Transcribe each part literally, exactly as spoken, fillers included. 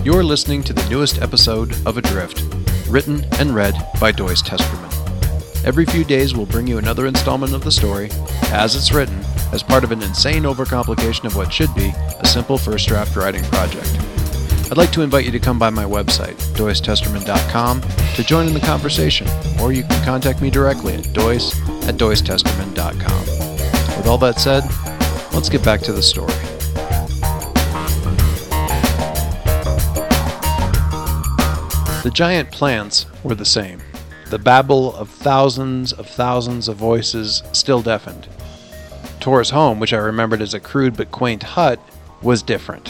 You're listening to the newest episode of Adrift, written and read by Doyce Testerman. Every few days we'll bring you another installment of the story, as it's written, as part of an insane overcomplication of what should be a simple first draft writing project. I'd like to invite you to come by my website, doyce testerman dot com, to join in the conversation, or you can contact me directly at doyce at doyce testerman dot com. With all that said, let's get back to the story. The giant plants were the same. The babble of thousands of thousands of voices still deafened. Tora's home, which I remembered as a crude but quaint hut, was different.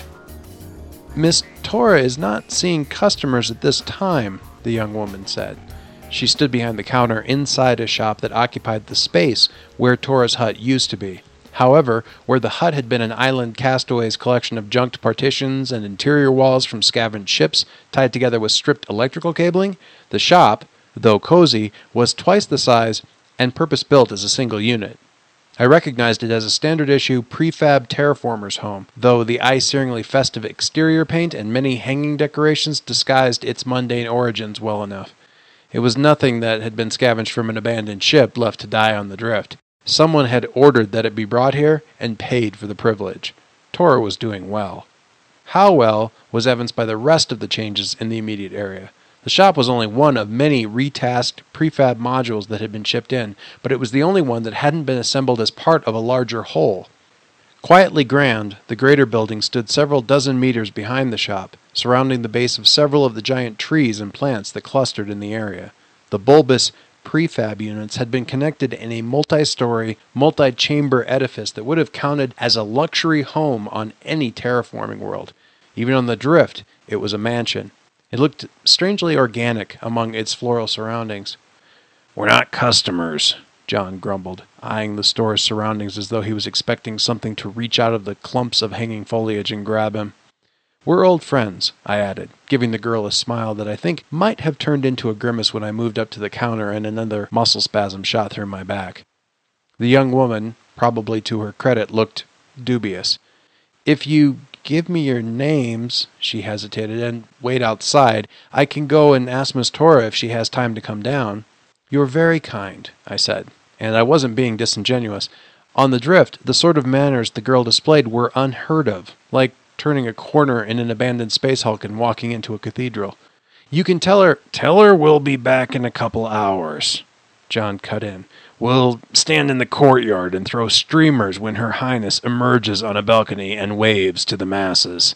"Miss Tora is not seeing customers at this time," the young woman said. She stood behind the counter inside a shop that occupied the space where Tora's hut used to be. However, where the hut had been an island castaway's collection of junked partitions and interior walls from scavenged ships tied together with stripped electrical cabling, the shop, though cozy, was twice the size and purpose-built as a single unit. I recognized it as a standard-issue prefab terraformer's home, though the eye-searingly festive exterior paint and many hanging decorations disguised its mundane origins well enough. It was nothing that had been scavenged from an abandoned ship left to die on the drift. Someone had ordered that it be brought here and paid for the privilege. Tora was doing well. How well was evidenced by the rest of the changes in the immediate area. The shop was only one of many retasked prefab modules that had been shipped in, but it was the only one that hadn't been assembled as part of a larger whole. Quietly grand, the greater building stood several dozen meters behind the shop, surrounding the base of several of the giant trees and plants that clustered in the area. The bulbous prefab units had been connected in a multi-story, multi-chamber edifice that would have counted as a luxury home on any terraforming world. Even on the drift, it was a mansion. It looked strangely organic among its floral surroundings. "We're not customers," John grumbled, eyeing the store's surroundings as though he was expecting something to reach out of the clumps of hanging foliage and grab him. "We're old friends," I added, giving the girl a smile that I think might have turned into a grimace when I moved up to the counter and another muscle spasm shot through my back. The young woman, probably to her credit, looked dubious. "If you give me your names," she hesitated, "and wait outside, I can go and ask Miss Tora if she has time to come down." "You're very kind," I said, and I wasn't being disingenuous. On the drift, the sort of manners the girl displayed were unheard of, like turning a corner in an abandoned space hulk and walking into a cathedral. "You can tell her—" "Tell her we'll be back in a couple hours," John cut in. "We'll stand in the courtyard and throw streamers when Her Highness emerges on a balcony and waves to the masses."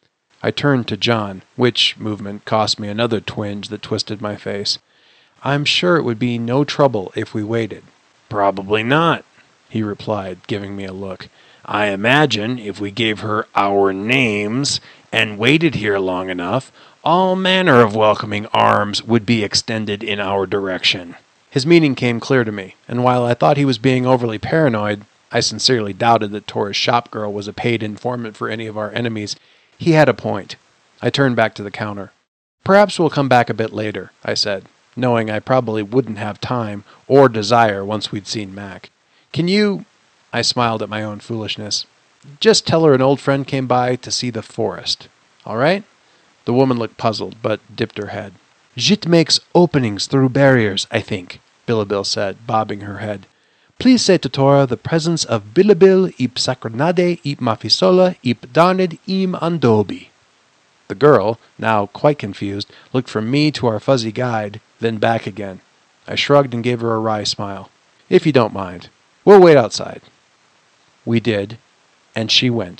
I turned to John, which movement cost me another twinge that twisted my face. "I'm sure it would be no trouble if we waited." "Probably not," he replied, giving me a look. "I imagine if we gave her our names and waited here long enough, all manner of welcoming arms would be extended in our direction." His meaning came clear to me, and while I thought he was being overly paranoid, I sincerely doubted that Tora's shopgirl was a paid informant for any of our enemies. He had a point. I turned back to the counter. "Perhaps we'll come back a bit later," I said, knowing I probably wouldn't have time or desire once we'd seen Mac. "Can you—" I smiled at my own foolishness. "Just tell her an old friend came by to see the forest. All right?" The woman looked puzzled, but dipped her head. "Jit makes openings through barriers, I think," Billabil said, bobbing her head. "Please say to Tora the presence of Billabil ip sacronade ip mafisola ip darned im andobi." The girl, now quite confused, looked from me to our fuzzy guide, then back again. I shrugged and gave her a wry smile. "If you don't mind. We'll wait outside." We did, and she went.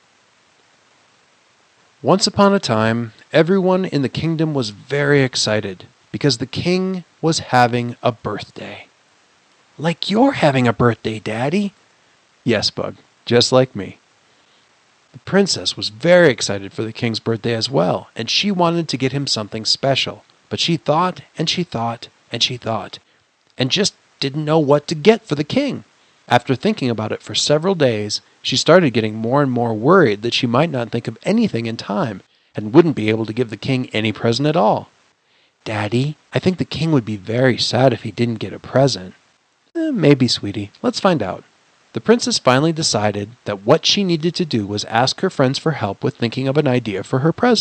Once upon a time, everyone in the kingdom was very excited because the king was having a birthday. "Like you're having a birthday, Daddy." "Yes, Bug, just like me." The princess was very excited for the king's birthday as well, and she wanted to get him something special. But she thought, and she thought, and she thought, and just didn't know what to get for the king. After thinking about it for several days, she started getting more and more worried that she might not think of anything in time, and wouldn't be able to give the king any present at all. "Daddy, I think the king would be very sad if he didn't get a present." Eh, maybe, sweetie. Let's find out. The princess finally decided that what she needed to do was ask her friends for help with thinking of an idea for her present.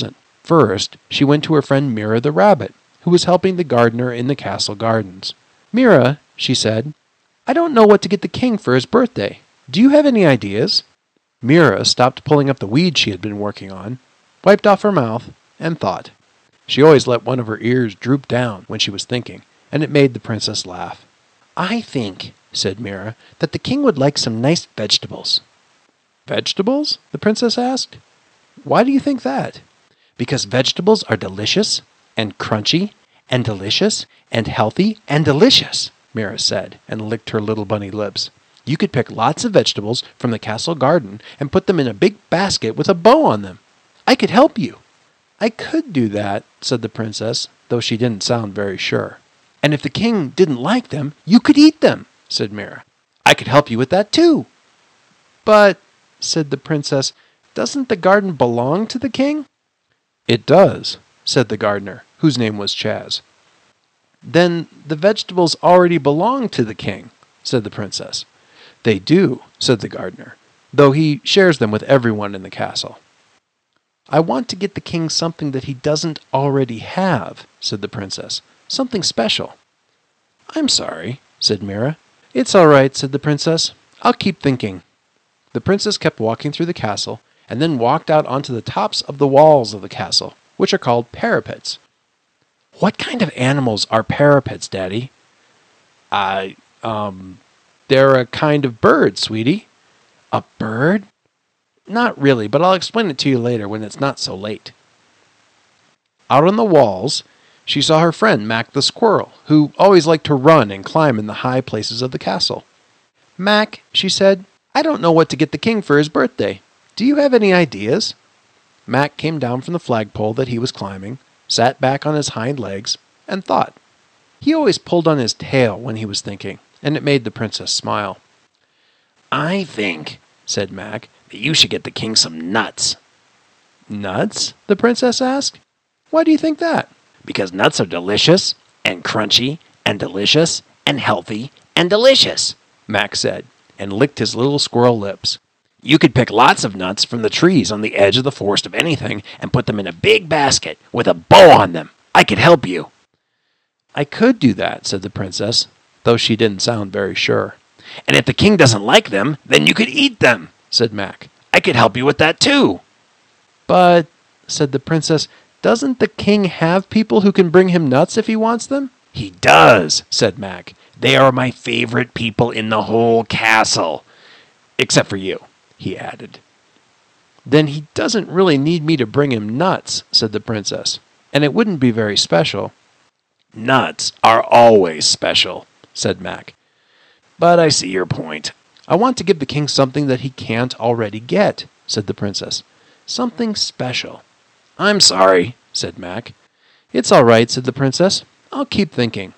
First, she went to her friend Mira the rabbit, who was helping the gardener in the castle gardens. "Mira," she said, "I don't know what to get the king for his birthday. Do you have any ideas?" Mira stopped pulling up the weeds she had been working on, wiped off her mouth, and thought. She always let one of her ears droop down when she was thinking, and it made the princess laugh. "I think," said Mira, "that the king would like some nice vegetables." "Vegetables?" the princess asked. "Why do you think that?" "Because vegetables are delicious, and crunchy, and delicious, and healthy, and delicious," Mira said, and licked her little bunny lips. "You could pick lots of vegetables from the castle garden and put them in a big basket with a bow on them. I could help you." "I could do that," said the princess, though she didn't sound very sure. "And if the king didn't like them, you could eat them," said Mira. "I could help you with that too." "But," said the princess, "doesn't the garden belong to the king?" "It does," said the gardener, whose name was Chaz. "Then the vegetables already belong to the king," said the princess. "They do," said the gardener, "though he shares them with everyone in the castle." "I want to get the king something that he doesn't already have," said the princess. "Something special." "I'm sorry," said Mira. "It's all right," said the princess. "I'll keep thinking." The princess kept walking through the castle, and then walked out onto the tops of the walls of the castle, which are called parapets. "What kind of animals are parapets, Daddy?" I, um, they're a kind of bird, sweetie." "A bird?" "Not really, but I'll explain it to you later when it's not so late." Out on the walls, she saw her friend Mac the squirrel, who always liked to run and climb in the high places of the castle. "Mac," she said, "I don't know what to get the king for his birthday. Do you have any ideas?" Mac came down from the flagpole that he was climbing, sat back on his hind legs, and thought. He always pulled on his tail when he was thinking, and it made the princess smile. "I think," said Mac, "that you should get the king some nuts." "Nuts?" the princess asked. "Why do you think that?" "Because nuts are delicious, and crunchy, and delicious, and healthy, and delicious," Mac said, and licked his little squirrel lips. "You could pick lots of nuts from the trees on the edge of the forest of anything and put them in a big basket with a bow on them. I could help you." "I could do that," said the princess, though she didn't sound very sure. "And if the king doesn't like them, then you could eat them," said Mac. "I could help you with that too." "But," said the princess, "doesn't the king have people who can bring him nuts if he wants them?" "He does," said Mac. "They are my favorite people in the whole castle. Except for you," he added. "Then he doesn't really need me to bring him nuts," said the princess, "and it wouldn't be very special." "Nuts are always special," said Mac. "But I see your point." "I want to give the king something that he can't already get," said the princess. "Something special." "I'm sorry," said Mac. "It's all right," said the princess. "I'll keep thinking."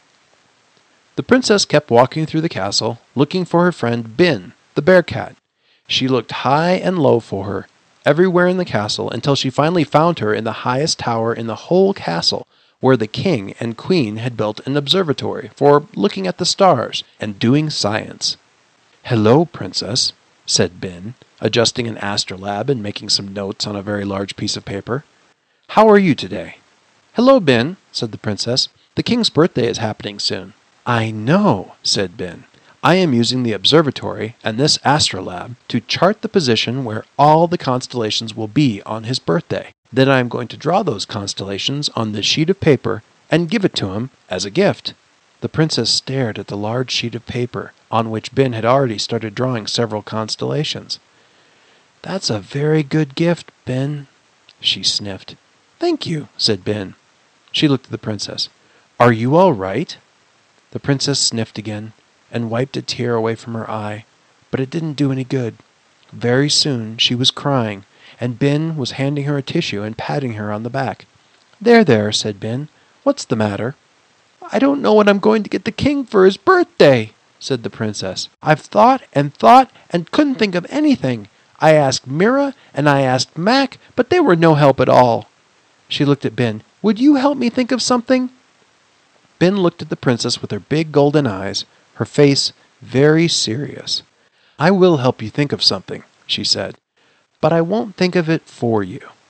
The princess kept walking through the castle, looking for her friend Bin, the bear cat. She looked high and low for her, everywhere in the castle, until she finally found her in the highest tower in the whole castle, where the king and queen had built an observatory for looking at the stars and doing science. "Hello, princess," said Bin, adjusting an astrolabe and making some notes on a very large piece of paper. "How are you today?" "Hello, Bin," said the princess. "The king's birthday is happening soon." "I know," said Bin. "I am using the observatory and this astrolabe to chart the position where all the constellations will be on his birthday. Then I am going to draw those constellations on this sheet of paper and give it to him as a gift." The princess stared at the large sheet of paper on which Bin had already started drawing several constellations. "That's a very good gift, Bin," she sniffed. "Thank you," said Bin. She looked at the princess. "Are you all right?" The princess sniffed again and wiped a tear away from her eye, but it didn't do any good. Very soon she was crying, and Bin was handing her a tissue and patting her on the back. "There, there," said Bin. "What's the matter?" "I don't know what I'm going to get the king for his birthday," said the princess. "I've thought and thought and couldn't think of anything. I asked Mira and I asked Mac, but they were no help at all." She looked at Bin. "Would you help me think of something?" Bin looked at the princess with her big golden eyes, her face very serious. "I will help you think of something," she said, "but I won't think of it for you."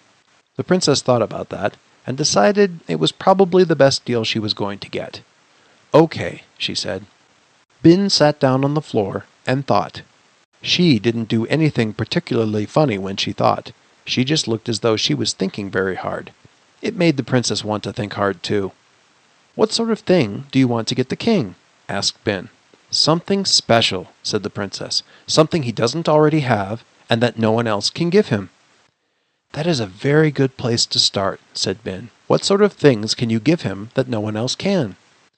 The princess thought about that and decided it was probably the best deal she was going to get. "Okay," she said. Bin sat down on the floor and thought. She didn't do anything particularly funny when she thought. She just looked as though she was thinking very hard. It made the princess want to think hard too. "What sort of thing do you want to get the king?" asked Bin. "Something special," said the princess. "Something he doesn't already have, and that no one else can give him." "That is a very good place to start," said Bin. "What sort of things can you give him that no one else can?"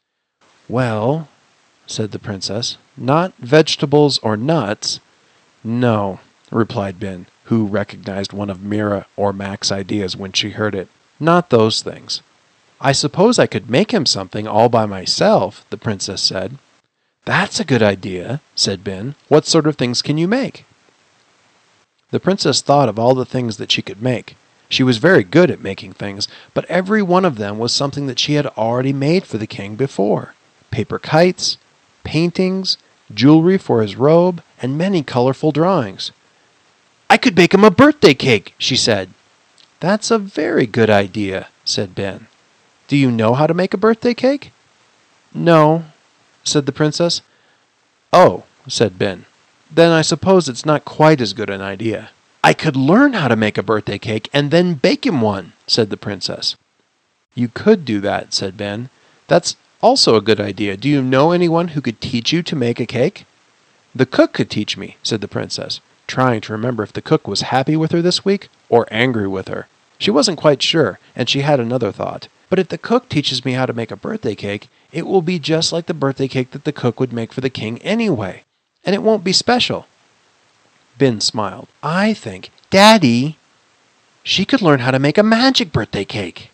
"Well," said the princess, "not vegetables or nuts." "No," replied Bin, who recognized one of Mira or Mac's ideas when she heard it. "Not those things." "I suppose I could make him something all by myself," the princess said. "That's a good idea," said Bin. "What sort of things can you make?" The princess thought of all the things that she could make. She was very good at making things, but every one of them was something that she had already made for the king before. Paper kites, paintings, jewelry for his robe, and many colorful drawings. "I could bake him a birthday cake," she said. "That's a very good idea," said Ben. "Do you know how to make a birthday cake?" "No," said the princess. "Oh," said Ben. "Then I suppose it's not quite as good an idea." "I could learn how to make a birthday cake and then bake him one," said the princess. "You could do that," said Ben. "That's also a good idea. Do you know anyone who could teach you to make a cake?" "The cook could teach me," said the princess, trying to remember if the cook was happy with her this week or angry with her. She wasn't quite sure, and she had another thought. "But if the cook teaches me how to make a birthday cake, it will be just like the birthday cake that the cook would make for the king anyway, and it won't be special." Ben smiled. "I think, Daddy, she could learn how to make a magic birthday cake."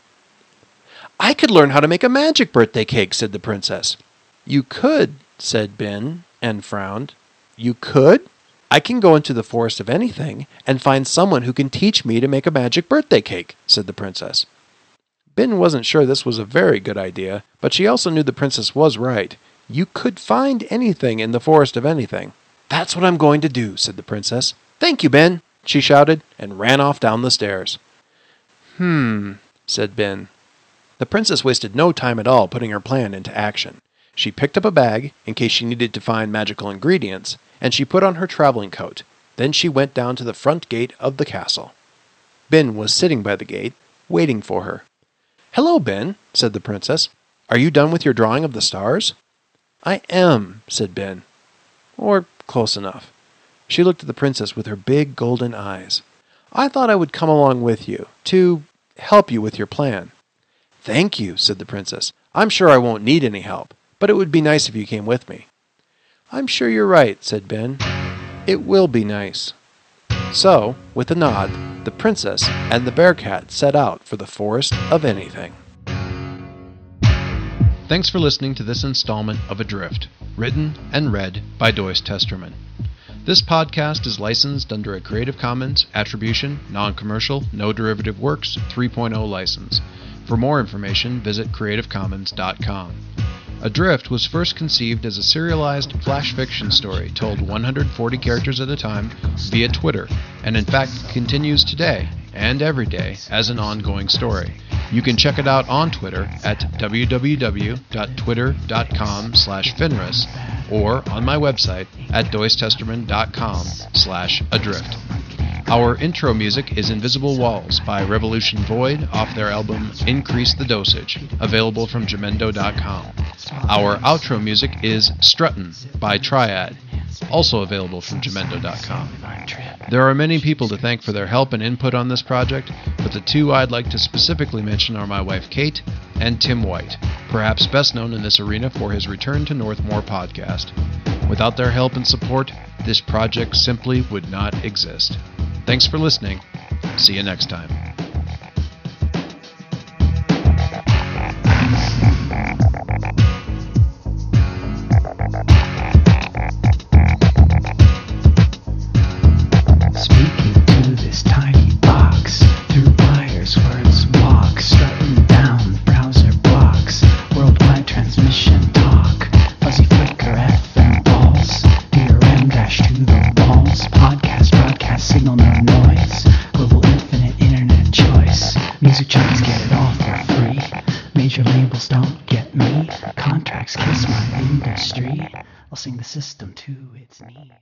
"I could learn how to make a magic birthday cake," said the princess. "You could," said Ben, and frowned. "You could? I can go into the forest of anything and find someone who can teach me to make a magic birthday cake," said the princess. Ben wasn't sure this was a very good idea, but she also knew the princess was right. You could find anything in the forest of anything. "That's what I'm going to do," said the princess. "Thank you, Ben," she shouted, and ran off down the stairs. Hmm, said Ben. The princess wasted no time at all putting her plan into action. She picked up a bag, in case she needed to find magical ingredients, and she put on her traveling coat. Then she went down to the front gate of the castle. Ben was sitting by the gate, waiting for her. "Hello, Ben," said the princess. "Are you done with your drawing of the stars?" "I am," said Ben. Or close enough. She looked at the princess with her big golden eyes. "I thought I would come along with you, to help you with your plan." "Thank you," said the princess. "I'm sure I won't need any help, but it would be nice if you came with me." "I'm sure you're right," said Ben. "It will be nice." So, with a nod, the princess and the bear cat set out for the forest of anything. Thanks for listening to this installment of Adrift, written and read by Doyce Testerman. This podcast is licensed under a Creative Commons Attribution, Non-Commercial, No Derivative Works three point oh license. For more information, visit creative commons dot com. Adrift was first conceived as a serialized flash fiction story told one hundred forty characters at a time via Twitter, and in fact continues today and every day as an ongoing story. You can check it out on Twitter at w w w dot twitter dot com slash finris or on my website at doyce testerman dot com slash adrift. Our intro music is Invisible Walls by Revolution Void off their album Increase the Dosage, available from jamendo dot com. Our outro music is Struttin' by Triad, also available from jamendo dot com. There are many people to thank for their help and input on this project, but the two I'd like to specifically mention are my wife Kate and Tim White, perhaps best known in this arena for his Return to Northmore podcast. Without their help and support, this project simply would not exist. Thanks for listening. See you next time. Speaking to this tiny box, through wires, words walk, strutting down browser blocks, worldwide transmission talk, fuzzy flicker F M balls, D R M dash to the walls, podcast broadcast signal no noise, global infinite internet Music junkies get it all for free. Major labels don't get me. Contracts kiss my industry. I'll sing the system to its knees.